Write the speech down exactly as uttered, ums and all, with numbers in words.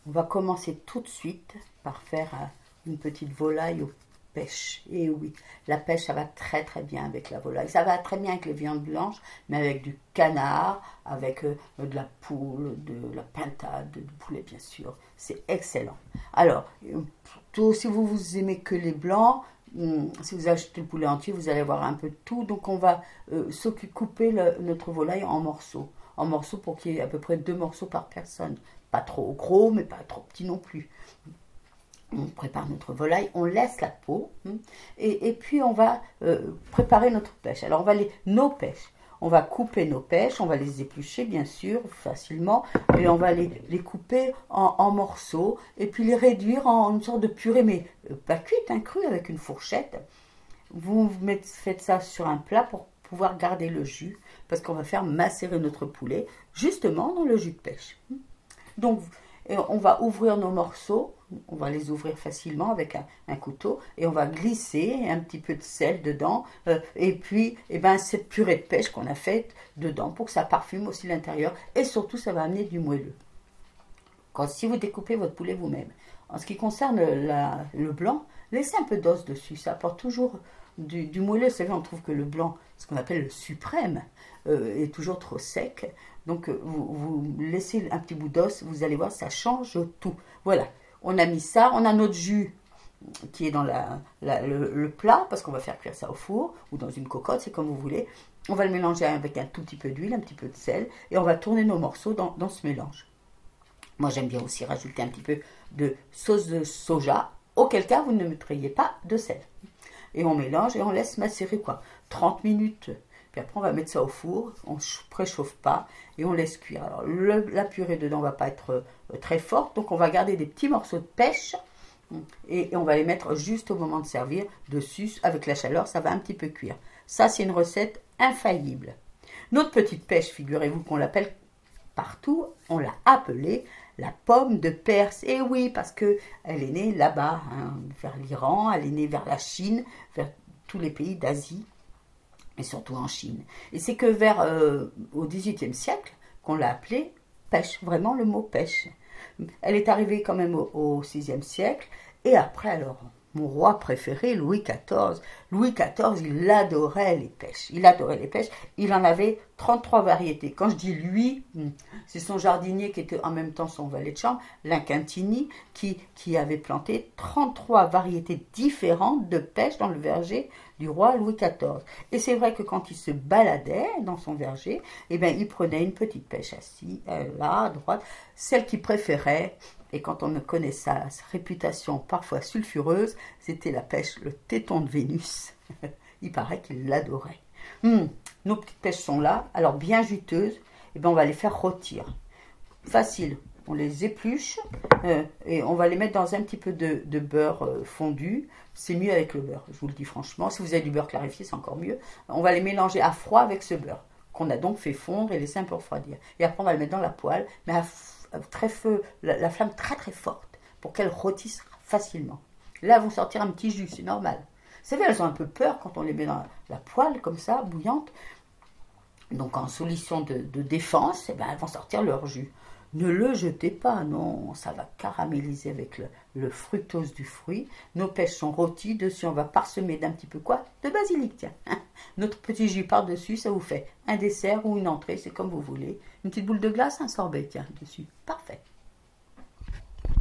On va commencer tout de suite par faire euh, une petite volaille aux pêches. Et oui, la pêche, ça va très très bien avec la volaille. Ça va très bien avec les viandes blanches, mais avec du canard, avec euh, de la poule, de la pintade, du poulet bien sûr. C'est excellent. Alors, euh, plutôt, si vous vous aimez que les blancs, hum, si vous achetez le poulet entier, vous allez avoir un peu de tout. Donc on va euh, couper le- notre volaille en morceaux. En morceaux pour qu'il y ait à peu près deux morceaux par personne. Pas trop gros, mais pas trop petit non plus. On prépare notre volaille, on laisse la peau, hein, et, et puis on va euh, préparer notre pêche. Alors on va les, nos pêches, on va couper nos pêches, on va les éplucher bien sûr facilement, et on va les, les couper en, en morceaux, et puis les réduire en une sorte de purée, mais euh, pas cuite, hein, crue avec une fourchette. Vous mettez, faites ça sur un plat pour pouvoir garder le jus, parce qu'on va faire macérer notre poulet justement dans le jus de pêche. Donc, on va ouvrir nos morceaux, on va les ouvrir facilement avec un, un couteau, et on va glisser un petit peu de sel dedans, euh, et puis eh ben, cette purée de pêche qu'on a faite dedans pour que ça parfume aussi l'intérieur, et surtout ça va amener du moelleux. Quand, si vous découpez votre poulet vous-même. En ce qui concerne la- le blanc, laissez un peu d'os dessus, ça apporte toujours du, du moelleux. Vous savez, on trouve que le blanc, ce qu'on appelle le suprême, euh, est toujours trop sec. Donc euh, vous, vous laissez un petit bout d'os, vous allez voir, ça change tout. Voilà, on a mis ça, on a notre jus qui est dans la, la- le, le plat, parce qu'on va faire cuire ça au four, ou dans une cocotte, c'est comme vous voulez. On va le mélanger avec un tout petit peu d'huile, un petit peu de sel, et on va tourner nos morceaux dans, dans ce mélange. Moi, j'aime bien aussi rajouter un petit peu de sauce de soja, auquel cas vous ne mettriez pas de sel. Et on mélange et on laisse macérer quoi trente minutes. Puis après, on va mettre ça au four, on ne préchauffe pas et on laisse cuire. Alors, le- la purée dedans ne va pas être euh, très forte, donc on va garder des petits morceaux de pêche et, et on va les mettre juste au moment de servir dessus. Avec la chaleur, ça va un petit peu cuire. Ça, c'est une recette infaillible. Notre petite pêche, figurez-vous qu'on l'appelle partout, on l'a appelée la pomme de Perse. Et oui, parce que elle est née là-bas, hein, vers l'Iran, elle est née vers la Chine, vers tous les pays d'Asie, et surtout en Chine. Et c'est que vers euh, au dix-huitième siècle qu'on l'a appelée pêche, vraiment le mot pêche. Elle est arrivée quand même au, au sixième siècle, et après alors, mon roi préféré, Louis quatorze. Louis quatorze, il adorait les pêches. Il adorait les pêches. Il en avait trente-trois variétés. Quand je dis lui, c'est son jardinier qui était en même temps son valet de chambre, Lincantini, qui, qui avait planté trente-trois variétés différentes de pêches dans le verger du roi Louis quatorze. Et c'est vrai que quand il se baladait dans son verger, eh bien, il prenait une petite pêche assise, là, à droite, celle qu'il préférait. Et quand on connaît sa réputation parfois sulfureuse, c'était la pêche, le téton de Vénus. Il paraît qu'il l'adorait. Hum, nos petites pêches sont là, alors bien juteuses, et ben on va les faire rôtir. Facile, on les épluche euh, et on va les mettre dans un petit peu de, de beurre euh, fondu. C'est mieux avec le beurre, je vous le dis franchement. Si vous avez du beurre clarifié, c'est encore mieux. On va les mélanger à froid avec ce beurre, qu'on a donc fait fondre et laisser un peu refroidir. Et après, on va le mettre dans la poêle, mais à très feu, la, la flamme très très forte, pour qu'elles rôtissent facilement. Là, elles vont sortir un petit jus, c'est normal. Vous savez, elles ont un peu peur quand on les met dans la, la poêle, comme ça, bouillante. Donc en solution de, de défense, eh ben, elles vont sortir leur jus. Ne le jetez pas, non, ça va caraméliser avec le, le fructose du fruit. Nos pêches sont rôties, dessus on va parsemer d'un petit peu quoi? De basilic, tiens. Notre petit jus par-dessus, ça vous fait un dessert ou une entrée, c'est comme vous voulez. Une petite boule de glace, un sorbet, tiens, dessus. Parfait.